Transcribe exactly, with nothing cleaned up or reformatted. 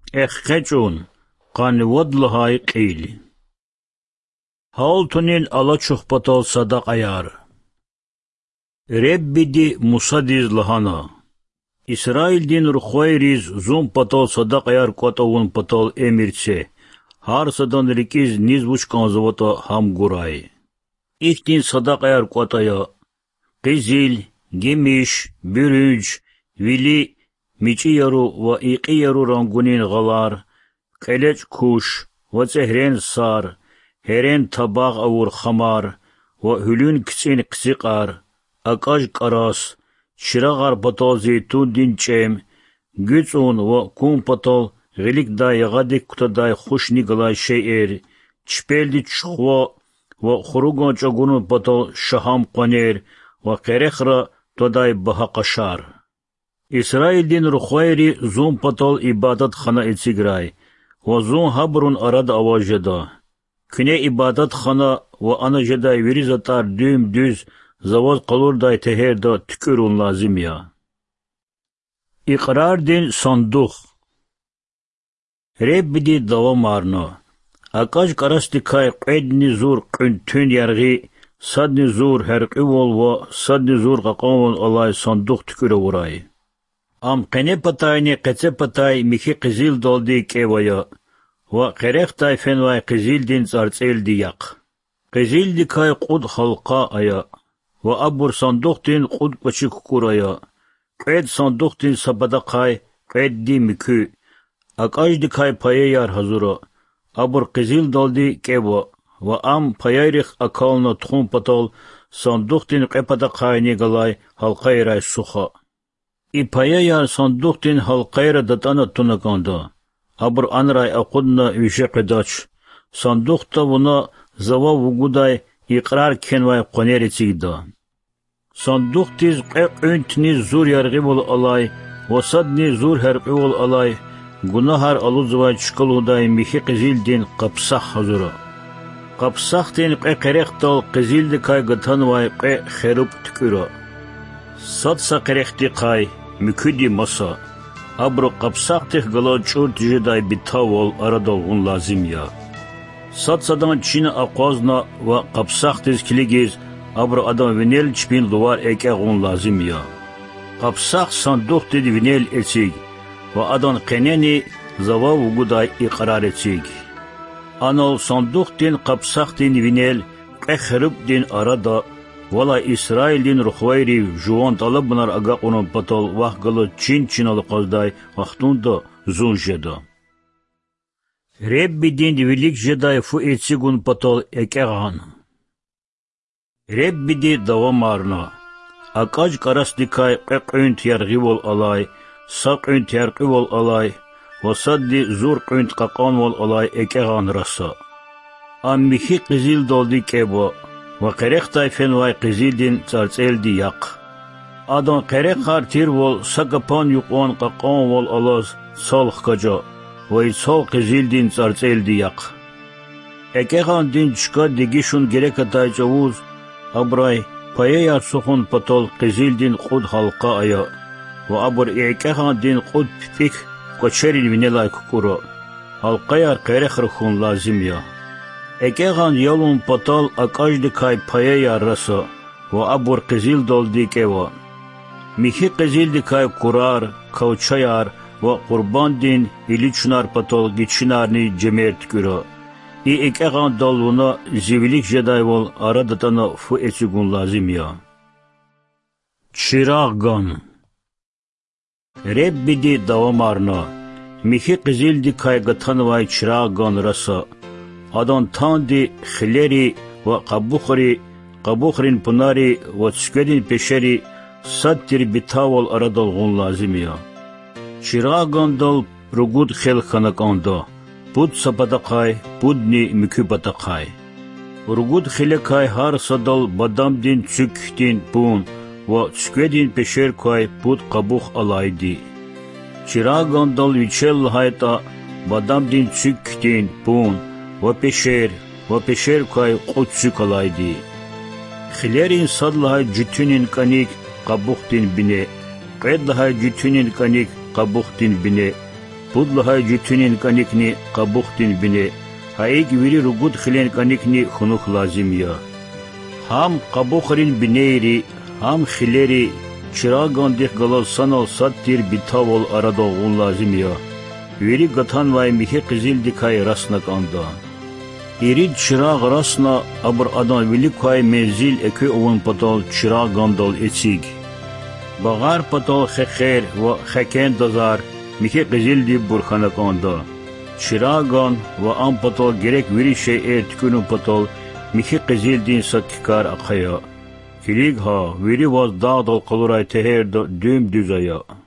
اخخجون قان ودلهاي قيل هالتونين على چخبطال صدق ايار رب دي مصديز لهانا إسرائيل دين رخويريز زوم بطال صدق ايار قطعون بطال اميرتسي هار صدان ركيز نيزوش كانزوطا هم غراي إختين صدق ايار قطعيا قزيل جميش برنج ويلي ميچيارو و إيقيارو رانگونين غلار قلج كوش و زهرين سار هرين طباغ اور خمار و هلون كسين قسيقار اقاج قراس شراغار بطال زيتون دين چيم گوزون و كون بطال غلق داي غادي كتا داي خوش نيگلاي شئر چپل دي چخوا و خروگان چگونو بطال شهام قنير و قرخ را تو داي بها قشار إسرائيل دين رخويري زون بطال عبادت خانه اتسيگراي و زون حبرون اراد اواجدا كنه عبادت خانه و انا جداي ويريزتار دوم دوز زواز قلور داي تهر دا تكرون لازم يا اقرار دين صندوق رب دي دوا مارنا اقاج قرست كاي قيد نزور قنتون يرغي صد نزور هرقوال و صد نزور قاقوال الله صندوق تكرو وراي ام قنه پتايني قصه پتاي ميخي قزيل دولدي كيويا و قريخ تايفن واي قزيل دين زارتسيل دياق قزيل دي كاي قود خلقا ايا و ابور صندوق دين قود بچي كورايا قيد صندوق دين سبدا قاي قيد دي مكو اقاج دي كاي پايه يار حضورا ابور قزيل دولدي كيوا و ام پايريخ اقالنا تخون پتال صندوق دين قيپدا قاي نيگلاي حلقاي راي سوخا ای پایا یار صندوق دین حلقه دتانا تونکاندا ابر انرای اقودنا ویشه قداچ صندوق تا ونا زوا وگودای اقرار کنوای قنیری چیگدا صندوق تیز قیقونت نیز زور یارغی بول علای وسط نیز زور هرقی بول علای گناهار الوزوای چکلودای میخی قزیل دین قبسخ حضورا قبسخ دین قیقریخ تال قزیل دکای گتانوای قیق خیروب تکورا صد سقريختي قاي مكودي مسا ابرو قبساقتك غلا چور جداي بتاول اردول اون لازم يا صد صدان چين اقوازنا و قبساقتز كليگيز ابرو ادم وينيل چبين دوار اكا اون لازم يا قبساق صندوق دي وينيل اتسيگ و ادان قنيني زوا وگوداي اقرار اتسيگ انول صندوق دين قبساق دين وينيل قخرب دين اردا ولا إسرائيل دين رخويري جوان طلب بنار اگا قنون بطال وح گلو چين چينال قصداي وقتون دا زون جدا رب دين دي وليك جداي فو اتسيگون بطال اكاغان رب دي دوا مارنا اقاج قرس ديكاي قيقون تيارغيوال الاي ساقون تيارغيوال الاي وصد دي زور قون تقاقان الاي اكاغان رسا ام ميخي قزيل دول دي كيبوا و قريخ تايفن واي قزيل دين تارتسيل دي يق ادان قريخ خارتير وال ساقپان يقوان قاقان وال الاز صالح كجا وي صال قزيل دين تارتسيل دي يق اكيخان دين چكا ديگيشون گريكا تايجاوز ابراي پايه يار سخون پتال قزيل دين قود حلقا ايا و ابر اكيخان دين قود پيك كوچرين وينيلاي كوكورا حلقا يار قريخ رخون لازم يا اكيغان يولون بطال اقاج دكاي پايا رسا و ابور قزيل دول ديكيوا ميخي قزيل دكاي قرار كوچيار و قربان دين إلي چنار بطال گيچنارني جميرت كورا اي اكيغان دولونا زيوليك جداي وال ارادتانا فو اتسيگون لازم يا چراغان رب دي دوامارنا ميخي قزيل دكاي گتانواي چراغان رسا ادان تاندي خليري و قبوخري قبوخرين بناري و تسكدين بشري ساتر بتاول اردال غون لازميا شراغان دال رگود خل خانقان دا بود سپدقای بودني مكوبتقای رگود خلقای هر صدال بدام دين چك دين بون و تسكدين بشر کای بود قبوخ علای دی شراغان دال ویچل هایتا بدام دين چك دين بون و پشر و پشر کای قدسی کلایدی خلرین صدلهای جتونین کنیک قبوختین بینه قیدلهای جتونین کنیک قبوختین بینه Budlahay cütünün kanikni kabuhtin bine, haik viri rugud khilen kanikni khunuk lazim ya. Ham kabukhrin bineyri, ham khileri, çıragan dih galal sanal sattir bitavol arada oğun lazım ya. Veri gatan vay mihe qizil dikay rasnak anda. İrid çırağ rasna abr adan vilikay menzil ekü ovun patal çırağ gandal etsig. Bağar patal khekher ve kheken dazar mihe qizil di burkhanak anda. Çırağ gan ve am patal gerek veri şey er tükünün patal mihe qizil din satkikar akaya. Kilig ha veri vaz dağdal kaluray teher da düğüm düzaya.